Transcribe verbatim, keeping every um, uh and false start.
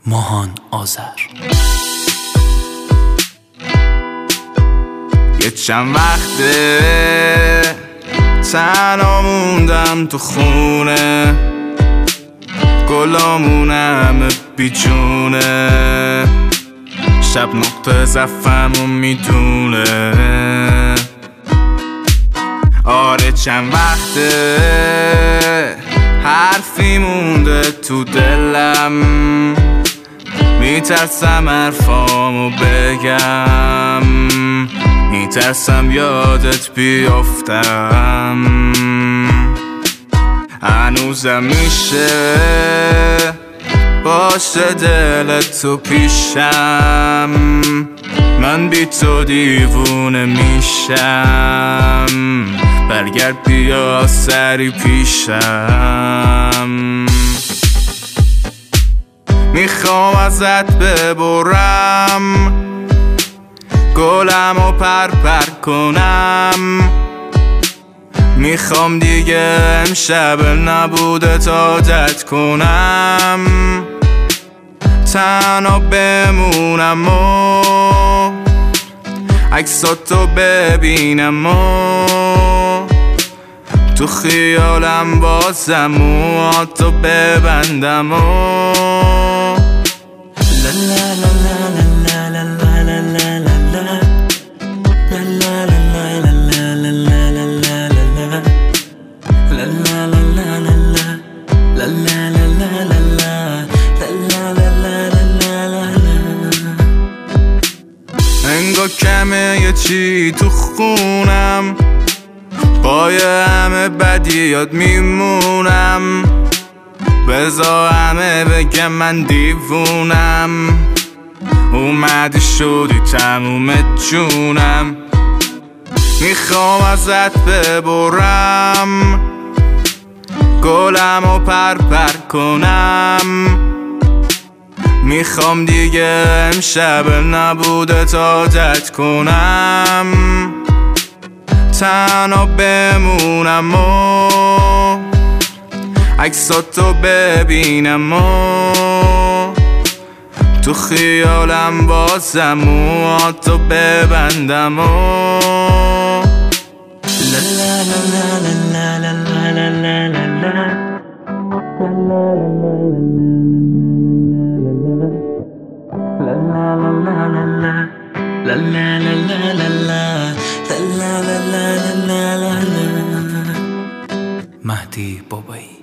ماهان آذر. یه چند وقته تنها موندم تو خونه، گلامون همه بیجونه، شب نقطه ضعفمو میدونه. آره چند وقته حرفی مونده تو دلم، میترسم حرفامو بگم، میترسم یادت بیافتم. هنوزم میشه باشه دلت تو پیشم، من بی تو دیوونه میشم، برگرد بیا سری پیشم. میخوام ازت ببرم، گلمو پر پر کنم، میخوام دیگه امشب نبودت عادت کنم، تنها بمونم و عکساتو ببینم و تو خیالم بازم موهاتو ببندم و انگار کمه یه چی تو خونم، با یه همه بدیات میمونم، بذار همه بگم من دیوونم، اومدی شدی تموم جونم. میخوام ازت ببرم، گلمو پر پر کنم، میخوام دیگه امشب نبودت عادت کنم، تنها بمونم و عکساتو ببینم و تو خیالم بازم موهاتو ببندم و مهدی بابایی.